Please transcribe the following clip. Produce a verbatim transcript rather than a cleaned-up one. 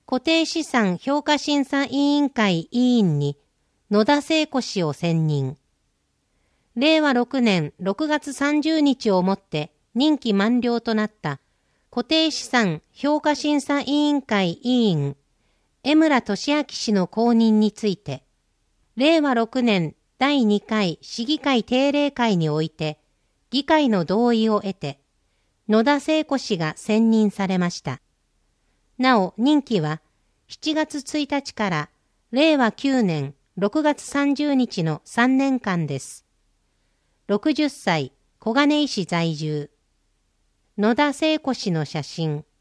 固定資産評価審査委員会委員に野田聖子氏を選任。れいわろくねんろくがつさんじゅうにちをもって任期満了となった固定資産評価審査委員会委員江村俊明氏の後任について、れいわろくねんだいにかい市議会定例会において議会の同意を得て野田聖子氏が選任されました。なお任期はしちがつついたちかられいわきゅうねんろくがつさんじゅうにちのさんねんかんです。ろくじゅっさい、小金井市在住。野田聖子氏の写真。